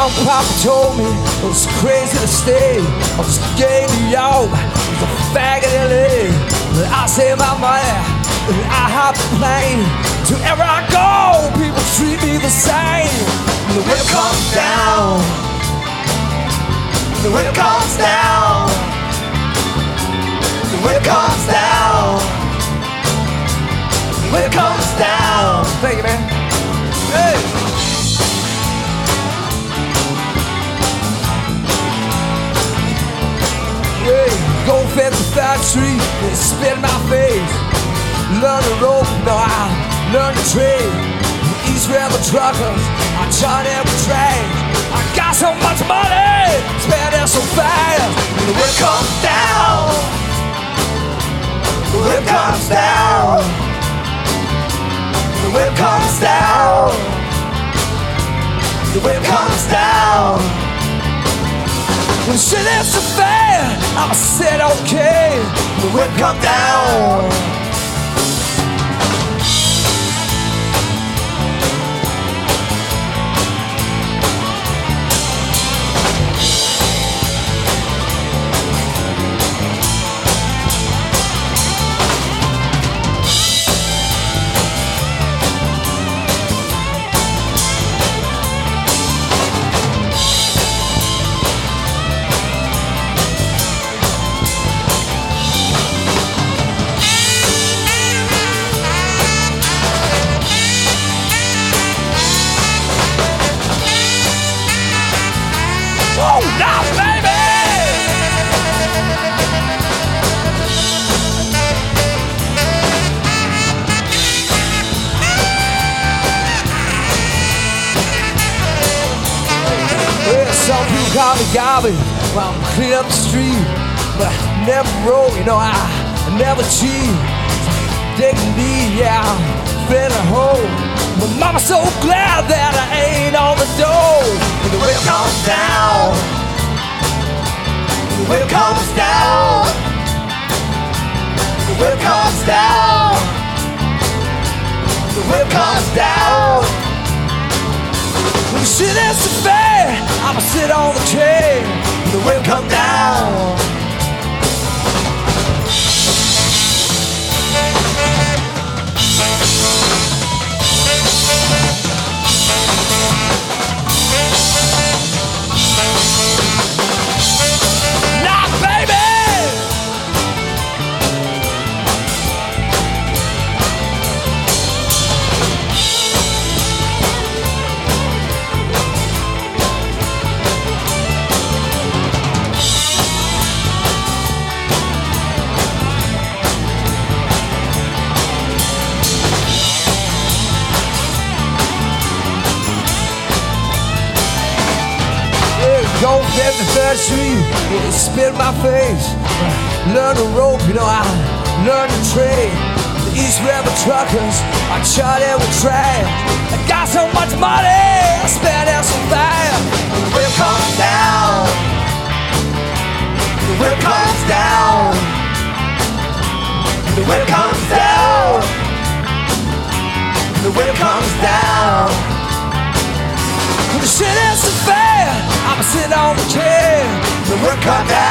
Mom and Papa told me it was crazy to stay. I was gay in New York, I was a faggot in LA. But I save my money, and I hop the plane. To wherever I go, people treat me the same. The wind comes down, the wind comes down, the wind comes down, the wind comes down. Thank you, man. Hey. Go fed the factory and spit in my face. Learn to rope, no, I learn to trade. East River truckers, I charge every train. I got so much money, spend it so fast. The wind comes down, the wind comes down, the wind comes down, the wind comes down. When shit is so fair, I said okay. The wind come down. Now, baby! Well, some people call me garbage while I'm cleaning up the street, but I never roll, you know, I never cheat. Dignity, yeah, I'm feeling whole. But mama's so glad that I ain't on the door. When the wind comes down, the wind comes down, the wind comes down, the wind comes down. When the shit is so fair, I'ma sit on the chair. When the wind comes down. Go 53rd Street, yeah, spit in my face. Learn to rope, you know, I learn to trade. The East River truckers, I chart every track. I got so much money, I spend it so fast. The wind comes down, the wind comes down, the wind comes down, the wind comes down. When the shit is so fair, I'm sitting on the chair. The wind comes down.